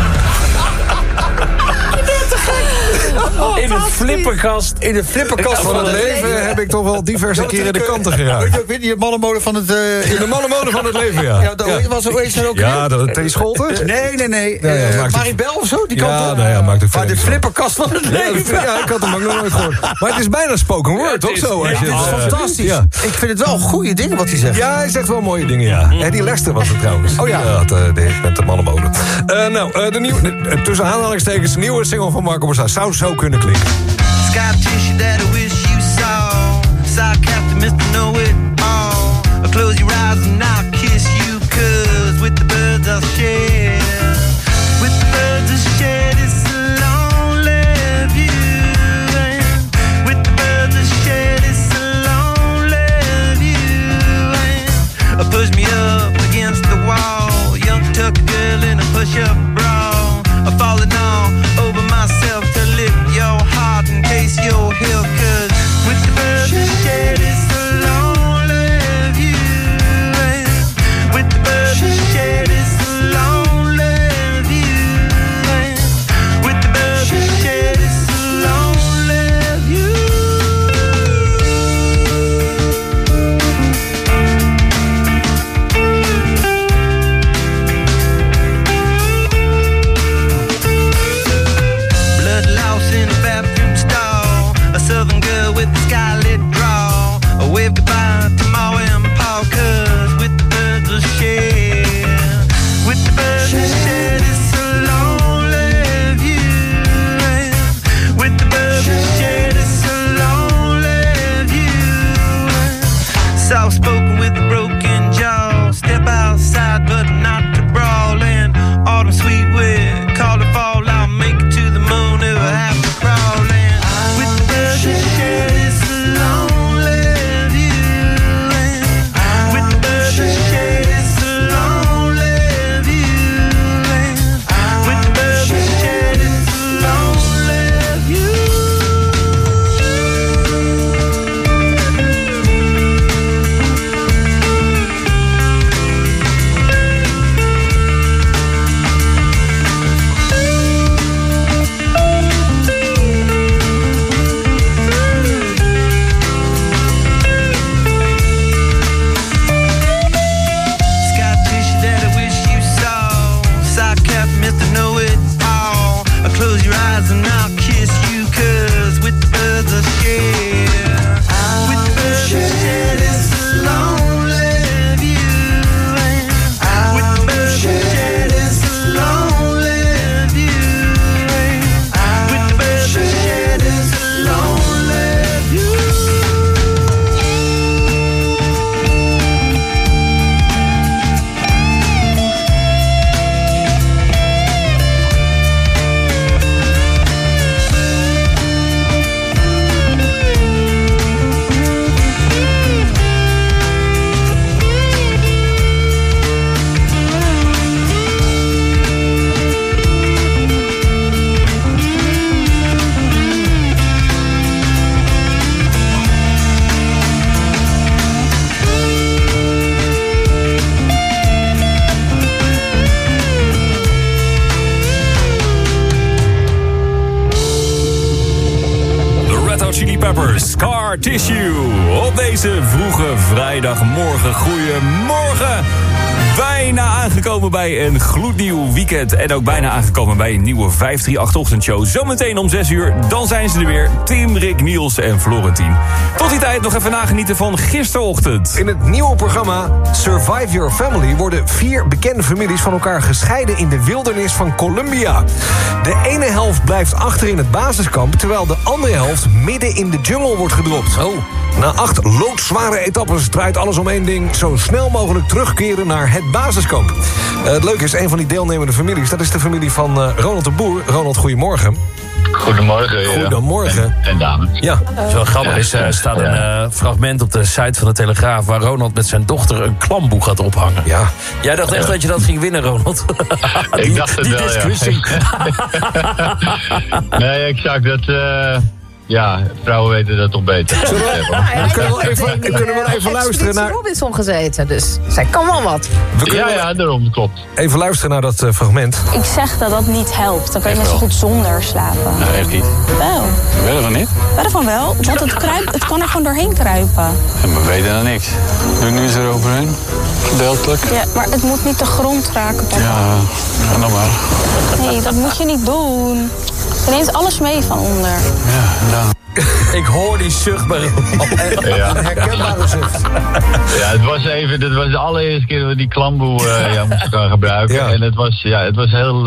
In de flipperkast van het leven heb ik toch wel diverse keren de kanten geraakt. Weet je, de mannenmolen van het... In de mannenmolen van het leven, ja. Was er ooit ook... Ja, dat T. Scholten? Nee. Maribel of zo, die kant op? Nee, maakt het Maar de flipperkast van het leven. Ja, ik had hem ook nog nooit gehoord. Maar het is bijna spoken word, toch zo? Het is fantastisch. Ja. Ik vind het wel goede dingen wat hij zegt. Ja, hij zegt wel mooie dingen, ja. Eddie Lester was het trouwens. Oh ja. Met de mannenmolen. De nieuwe, tussen aanhalingstekens, nieuwe single van Marco Borsato. Zou zo kunnen klinken. Sky tissue that I wish you saw. Sarcastic Mr. Know-It-All. Close your eyes and I'll kiss you, 'cause with the birds I'll share. With the birds I'll share this lonely view. And with the birds I'll share this lonely view. And push me up against the wall. Young tuck girl in a push-up bra. I'm falling all over myself to lift your heart in case you're here. 'Cause with the birds I share this alone. spoken with a broken jaw. Step outside, but not to brawl. And autumn sweet wind, call it fall. I'll make it to the moon if I have to crawl. And with the birds that share this lonely view. And with the birds that share this lonely view. And with the birds that share this lonely view. Scott Fisher that I wish you saw. Sock cap, Mr. Know It All. Close your eyes and I'll kiss you, 'cause with the birds I share. With the birds I share this lonely view. With the birds I share this lonely view. With the birds I share this lonely view. De Red Hot Chili Peppers, Scar Tissue. Op deze vroege vrijdagmorgen. Goedemorgen. Bijna aangekomen bij een gloednieuw weekend. En ook bijna aangekomen bij een nieuwe 538-ochtendshow. Zometeen om 6 uur, dan zijn ze er weer. Tim, Rick, Niels en Florentien. Tot die tijd nog even nagenieten van gisterochtend. In het nieuwe programma Survive Your Family worden 4 bekende families van elkaar gescheiden in de wildernis van Colombia. De ene helft blijft achter in het basiskamp, terwijl de andere helft midden in de jungle wordt gedropt. Na 8 loodzware etappes draait alles om één ding: zo snel mogelijk terugkeren naar het basiskamp. Het leuke is, een van die deelnemende families, dat is de familie van Ronald de Boer. Ronald, goedemorgen. Goedemorgen. Goedemorgen. En dames. Ja. Zo grappig is, staat een fragment op de site van de Telegraaf waar Ronald met zijn dochter een klamboe gaat ophangen. Ja. Jij dacht echt dat je dat ging winnen, Ronald? Ik dacht het die wel, discussie. ja. Nee, exact. Vrouwen weten dat toch beter. We kunnen wel even luisteren naar... Robinson gezeten, dus zij kan wel wat. Daarom, klopt. Even luisteren naar dat fragment. Ik zeg dat dat niet helpt. Dan kan je net zo goed zonder slapen. Nee, echt niet. Wel. Wel ervan niet? Wel ervan wel, want het kan er gewoon doorheen kruipen. Ja, maar we weten dan niks. Nu is er overheen. Gedeeltelijk. Ja, maar het moet niet de grond raken, papa. Ja, ga dan maar. Nee, dat moet je niet doen. Je neemt alles mee van onder. Ja, dan. Ik hoor die zucht bij Ja. Een herkenbare zucht. Ja, dit was de allereerste keer dat we die klamboe moesten gaan gebruiken. Ja. En het was heel,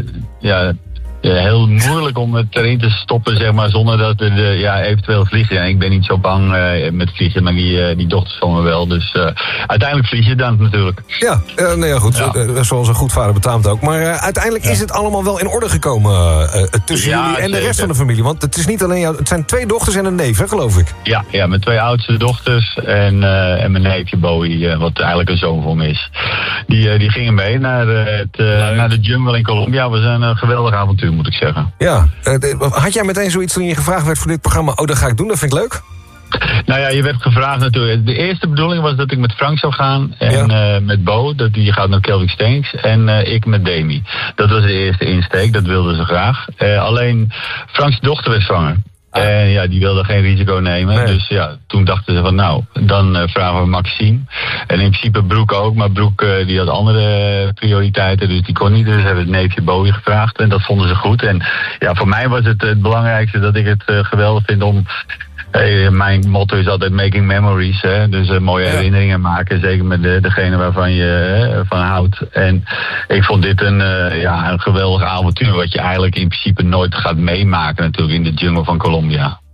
heel moeilijk om het erin te stoppen, zeg maar, zonder dat we eventueel vliegen. Ja, ik ben niet zo bang met vliegen, maar die dochters van me wel. Dus uiteindelijk vlieg je dan natuurlijk. Ja, goed. Ja. Zoals een goed vader betaamt ook. Maar uiteindelijk is het allemaal wel in orde gekomen tussen jullie en de rest van de familie. Want het is niet alleen jou, het zijn 2 dochters en een neef, hè, geloof ik. Ja, mijn 2 oudste dochters en mijn neefje Bowie, wat eigenlijk een zoon van me is. Die gingen mee naar de jungle in Colombia. Het was een geweldig avontuur, moet ik zeggen. Ja, had jij meteen zoiets toen je gevraagd werd voor dit programma? Oh, dat ga ik doen, dat vind ik leuk. Nou ja, je werd gevraagd natuurlijk. De eerste bedoeling was dat ik met Frank zou gaan. En met Bo, die gaat naar Kelvin Steens. En ik met Demi. Dat was de eerste insteek, dat wilden ze graag. Alleen Franks dochter werd zwanger. En die wilde geen risico nemen. Nee. Dus toen dachten ze van dan vragen we Maxime. En in principe Broek ook. Maar Broek die had andere prioriteiten. Dus die kon niet. Dus hebben het neefje Bowie gevraagd. En dat vonden ze goed. En voor mij was het belangrijkste dat ik het geweldig vind om... mijn motto is altijd making memories. Hè? Dus mooie herinneringen maken. Zeker met degene waarvan je van houdt. En ik vond dit een geweldig avontuur. Wat je eigenlijk in principe nooit gaat meemaken natuurlijk in de jungle van Colombia.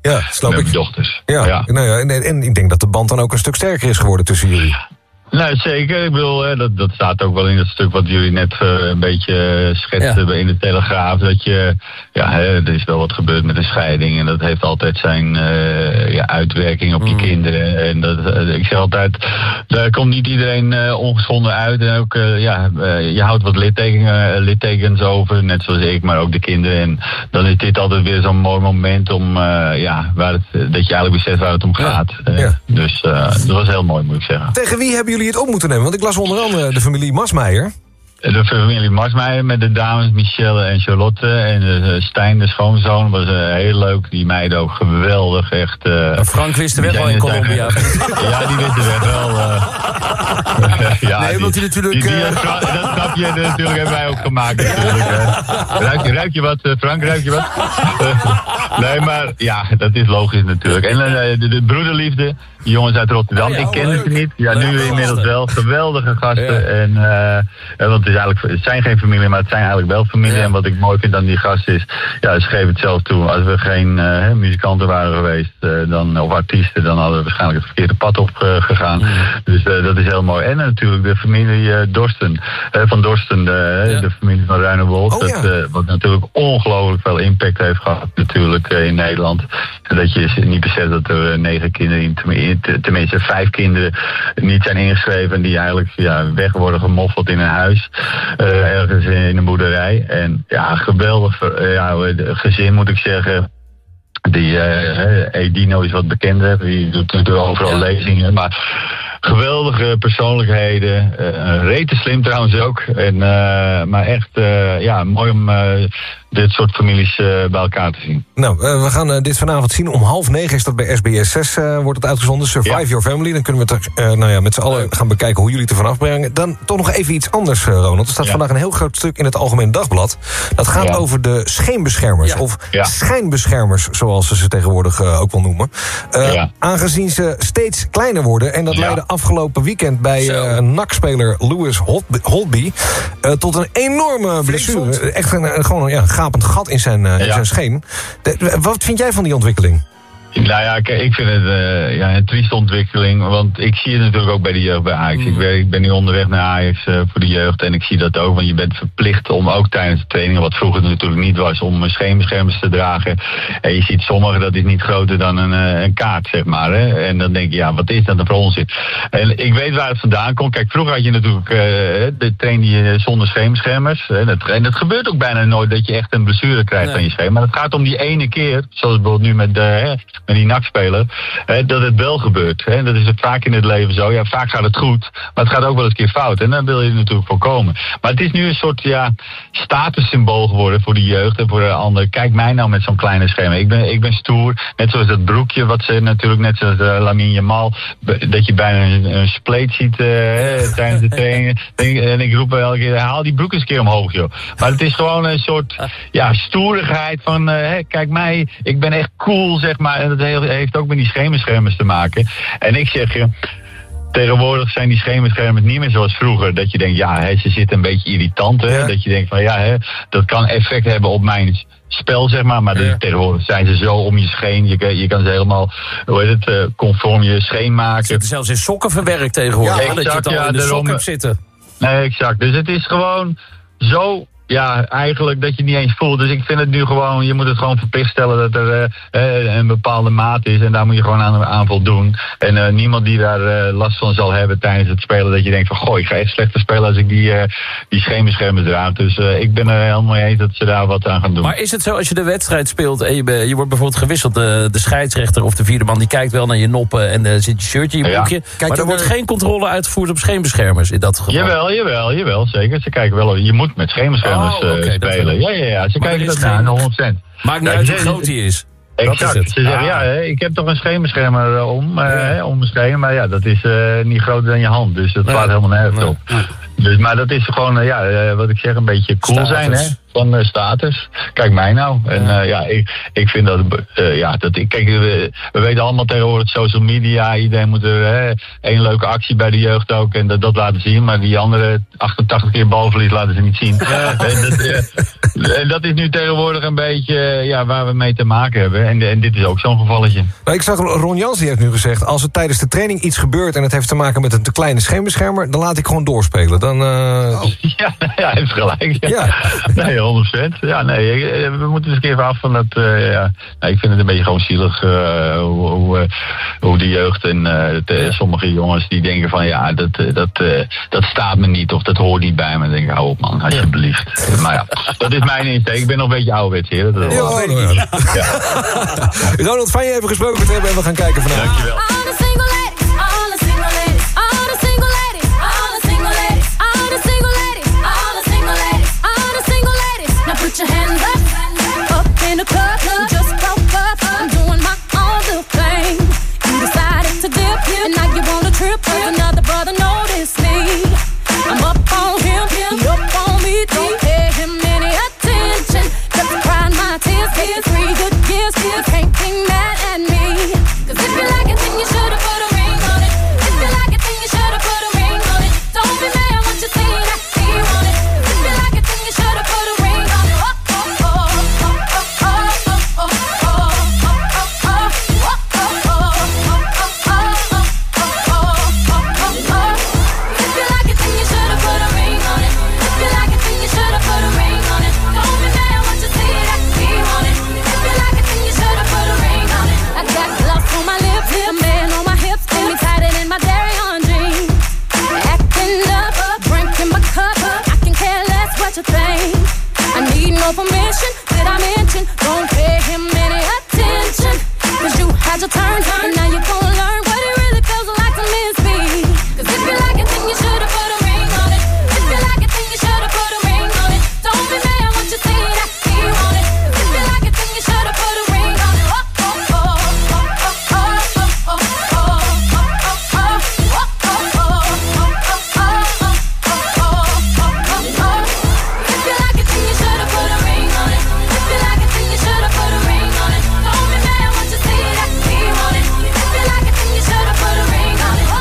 Ja, snap met ik. mijn dochters. Ja. Nou ja, en ik denk dat de band dan ook een stuk sterker is geworden tussen jullie. Nou, zeker. Ik bedoel, dat staat ook wel in het stuk wat jullie net een beetje schetsten in de Telegraaf. Dat je, er is wel wat gebeurd met een scheiding. En dat heeft altijd zijn uitwerking op je kinderen. En ik zeg altijd, daar komt niet iedereen ongeschonden uit. En ook, je houdt wat littekens over, net zoals ik, maar ook de kinderen. En dan is dit altijd weer zo'n mooi moment om, dat je eigenlijk beseft waar het om gaat. Dus dat was heel mooi, moet ik zeggen. Tegen wie hebben jullie het op moeten nemen? Want ik las onder andere de familie Masmeijer. De familie Masmeijer met de dames Michelle en Charlotte. En Stijn, de schoonzoon, was heel leuk. Die meiden ook geweldig, echt. Frank wist de weg wel in Colombia. Ja, die wist de weg wel. Nee, want hij natuurlijk... dat grapje natuurlijk hebben wij ook gemaakt natuurlijk. Ruik je wat, Frank? Ruik je wat? Nee, maar ja, dat is logisch natuurlijk. En de broederliefde, die jongens uit Rotterdam. Ik ken ze niet. Ja, nu inmiddels wel. Geweldige gasten. En, want het zijn geen familie, maar het zijn eigenlijk wel familie. En wat ik mooi vind aan die gasten is, ze geven het zelf toe. Als we geen muzikanten waren geweest, of artiesten, dan hadden we waarschijnlijk het verkeerde pad op gegaan. Dus dat is heel mooi. En natuurlijk de familie Dorsten. Van Dorsten, de familie van Ruinewold. Wat natuurlijk ongelooflijk veel impact heeft gehad natuurlijk in Nederland. Dat je niet beseft dat er 9 kinderen, tenminste 5 kinderen, niet zijn ingeschreven. En die eigenlijk weg worden gemoffeld in een huis. Ergens in een boerderij. En geweldig gezin moet ik zeggen. Die Edino is wat bekender. Die doet natuurlijk overal lezingen. Maar geweldige persoonlijkheden. Rete slim trouwens ook. En, maar echt mooi om dit soort families bij elkaar te zien. Nou, we gaan dit vanavond zien. Om 20:30 is dat bij SBS 6 wordt het uitgezonden. Survive Your Family. Dan kunnen we het met z'n allen gaan bekijken hoe jullie het ervan afbrengen. Dan toch nog even iets anders, Ronald. Er staat vandaag een heel groot stuk in het Algemeen Dagblad. Dat gaat over de scheenbeschermers. Of schijnbeschermers, zoals ze tegenwoordig ook wel noemen. Aangezien ze steeds kleiner worden. En dat leidde afgelopen weekend bij NAC-speler Lewis Holtby tot een enorme blessure. Echt gewoon een gapend gat in zijn scheen. Wat vind jij van die ontwikkeling? Nou ja, ik vind het een trieste ontwikkeling. Want ik zie het natuurlijk ook bij de jeugd bij Ajax. Ik ben nu onderweg naar Ajax voor de jeugd. En ik zie dat ook. Want je bent verplicht om ook tijdens de trainingen, wat vroeger natuurlijk niet was, om scheenbeschermers te dragen. En je ziet sommigen, dat is niet groter dan een kaart, zeg maar. Hè? En dan denk je, wat is dat dan voor onzin? En ik weet waar het vandaan komt. Kijk, vroeger had je natuurlijk, trainde je zonder scheenbeschermers. En dat gebeurt ook bijna nooit dat je echt een blessure krijgt aan je scheen. Maar het gaat om die ene keer, zoals bijvoorbeeld nu met die NAC-speler, dat het wel gebeurt. Hè. Dat is het vaak in het leven zo. Ja, vaak gaat het goed, maar het gaat ook wel eens een keer fout. En dan wil je het natuurlijk voorkomen. Maar het is nu een soort statussymbool geworden voor de jeugd en voor de anderen. Kijk mij nou met zo'n kleine scherm. Ik ben stoer. Net zoals dat broekje, wat ze natuurlijk, net zoals Lamine Yamal, dat je bijna een spleet ziet tijdens de training. En ik roep elke keer, haal die broek eens een keer omhoog, joh. Maar het is gewoon een soort stoerigheid van, kijk mij, ik ben echt cool, zeg maar. En dat heeft ook met die scheenbeschermers te maken. En ik zeg je, tegenwoordig zijn die scheenbeschermers niet meer zoals vroeger. Dat je denkt, ze zitten een beetje irritant. Hè? Dat je denkt van, dat kan effect hebben op mijn spel, zeg maar. Maar tegenwoordig zijn ze zo om je scheen. Je kan ze helemaal, conform je scheen maken. Ze zitten zelfs in sokken verwerkt tegenwoordig. Ja, exact, dat je het al in de sokken hebt zitten. Nee, exact. Dus het is gewoon zo... Ja, eigenlijk dat je het niet eens voelt. Dus ik vind het nu gewoon, je moet het gewoon verplicht stellen dat er een bepaalde maat is. En daar moet je gewoon aan voldoen. En niemand die daar last van zal hebben tijdens het spelen. Dat je denkt van, goh, ik ga echt slechter spelen als ik die scheenbeschermer draag. Dus ik ben er helemaal mee eens dat ze daar wat aan gaan doen. Maar is het zo, als je de wedstrijd speelt en je wordt bijvoorbeeld gewisseld, de scheidsrechter of de vierde man, die kijkt wel naar je noppen en zit je shirtje in je broekje. Maar er wordt geen controle uitgevoerd op scheenbeschermers in dat geval? Jawel, zeker. Ze kijken wel, je moet met scheenbeschermers spelen. Ja, ze kijken dat naar 100%. Maakt niet uit hoe groot die is. Exact. Ze zeggen, ik heb toch een scheenbeschermer om mijn scheen. Maar dat is niet groter dan je hand. Dus dat slaat helemaal nergens op. Dus, maar dat is gewoon, wat ik zeg, een beetje cool zijn, hè? van status. Kijk mij nou. En ik vind dat... kijk, we weten allemaal tegenwoordig social media. Iedereen moet één leuke actie bij de jeugd ook. En dat laten zien. Maar die andere 88 keer balverlies laten ze niet zien. En dat is nu tegenwoordig een beetje waar we mee te maken hebben. En dit is ook zo'n gevalletje. Nou, ik zag Ron Jans, die heeft nu gezegd... als er tijdens de training iets gebeurt en het heeft te maken met een te kleine scheenbeschermer... dan laat ik gewoon doorspelen. Dan, Ja, hij heeft gelijk. Ja. Nee, 100%. Ja, nee, we moeten eens een keer af van dat... ik vind het een beetje gewoon zielig hoe de jeugd en sommige jongens die denken van... dat staat me niet of dat hoort niet bij me. Dan denk ik, hou op man, alsjeblieft. Maar ja, dat is mijn insteek. Ik ben nog een beetje ouderwets hier. Ronald, fijn je even gesproken te hebben en we gaan kijken vanavond. Dankjewel. All the single ladies, all the single ladies, all the single ladies, all the single ladies, all the single ladies, all the single ladies, all the single ladies. Now put your hands up in the club. You just broke up. I'm doing my own little thing. You decided to dip, and now you want a trip. 'Cause another brother noticed me. I'm up on him, he up on me. Don't pay him any attention. Just crying my tears, 3 good years. Can't be mad at me. 'Cause if you like it, then you should've put a ring on it. If you like it, then you should've put a ring on it. Don't be mad when you see that he want it. If you like it, then you should've put a ring on it. If you like it, then you should've put a ring on it. If you like it, then you should've put a ring on it. Don't be mad when you see that he want it. If you like it, then you should've put a ring on it. I got gloves on my lips, a man on my hips, and me tighter than my dairy on jeans. Acting up, drinking my cup, I can care less what you think. I need no permission, did I mention? Don't pay him any attention. 'Cause you had your turn, and now you gon' learn what it really feels like to miss me. 'Cause if you like it, then you should've put a ring on it. If you like it, then you should've put a ring on it. Don't be mad when you see that he want it. 'Cause if you like it, then you should've put a ring on it. If you like it, then you should've put a ring on it. If you like it, then you should've put a ring on it. Don't be mad when you see that he want it. If you like it, then you should've put a ring on it.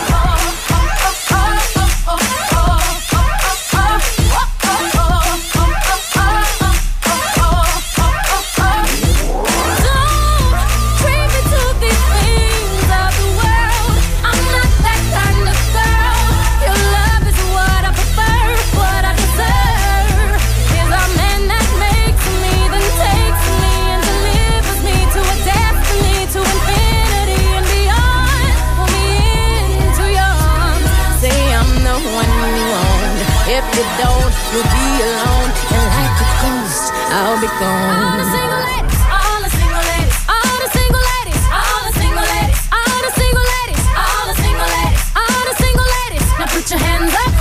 Treat me to these things of the world. I'm not that kind of girl. Your love is what I prefer, what I deserve. Is a man that makes me, then takes me and delivers me to a destiny, to infinity and beyond. Pull me into your arms. Say I'm the one you want. If you don't, you'll be alone. And like a ghost, I'll be gone. All the single ladies, all the single ladies, all the single ladies, all the single ladies, all the single ladies, all the single ladies, all the single ladies. Now put your hands up.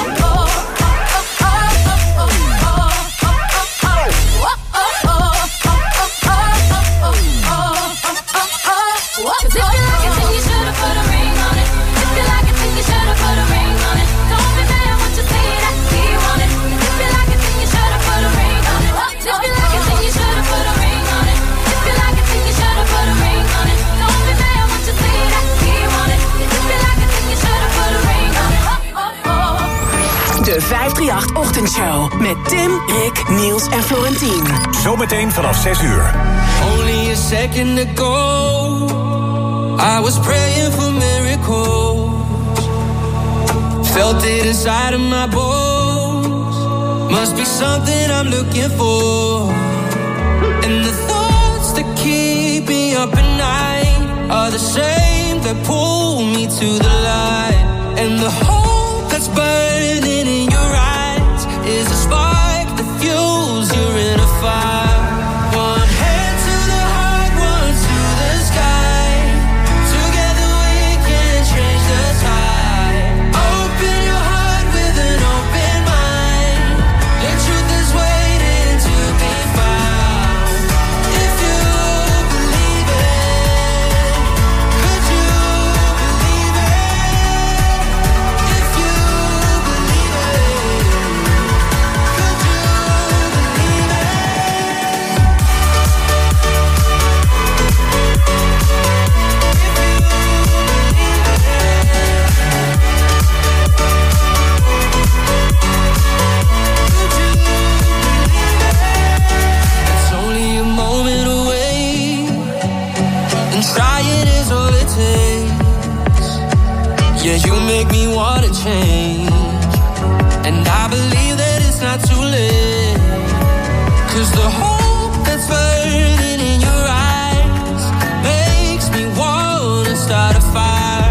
If you like it, then you should've put a ring on it. If you like it, then you should've put a ring on it. Don't be mad when you see that he want it. If you like it, then you should've put a ring on it. If you like it, then you should've put a ring on it. If you like it, then you should've put a ring on it. Don't be mad when you see that he want it. If you like it, then you should've put a ring on it. De 538 Ochtendshow met Tim, Rick, Niels en Florentien. Zometeen vanaf 6 uur. Only a second ago, I was praying for miracles. Felt it inside of my bones. Must be something I'm looking for. And the thoughts that keep me up at night are the same that pull me to the light. And the hope that's burning in your eyes is a spark that fuels your inner fire. One hand to the heart, one to the sky. Together we can change the tide. Open your heart with an open mind. Your truth is waiting to be found. If you believe it, could you believe it? me wanna change. And I believe that it's not too late. 'Cause the hope that's burning in your eyes makes me wanna start a fire.